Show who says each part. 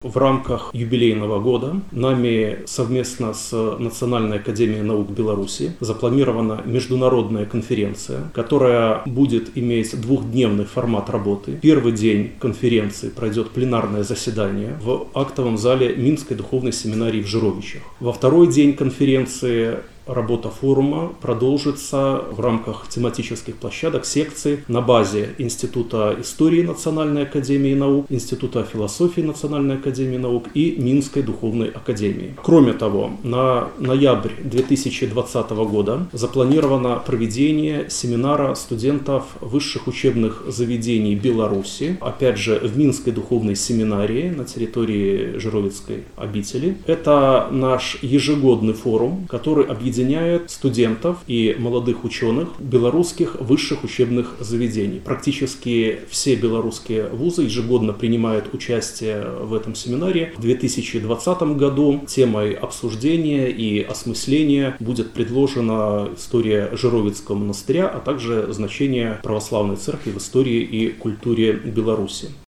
Speaker 1: В рамках юбилейного года нами совместно с Национальной академией наук Беларуси запланирована международная конференция, которая будет иметь двухдневный формат работы. Первый день конференции пройдет пленарное заседание в актовом зале Минской духовной семинарии в Жировичах. Во второй день конференции работа форума продолжится в рамках тематических площадок, секций на базе Института истории Национальной академии наук, Института философии Национальной академии наук и Минской духовной академии. Кроме того, на ноябрь 2020 года запланировано проведение семинара студентов высших учебных заведений Беларуси, опять же в Минской духовной семинарии на территории Жировицкой обители. Это наш ежегодный форум, который объединяет студентов и молодых ученых белорусских высших учебных заведений. Практически все белорусские вузы ежегодно принимают участие в этом семинаре. В 2020 году темой обсуждения и осмысления будет предложена история Жировицкого монастыря, а также значение православной церкви в истории и культуре Беларуси.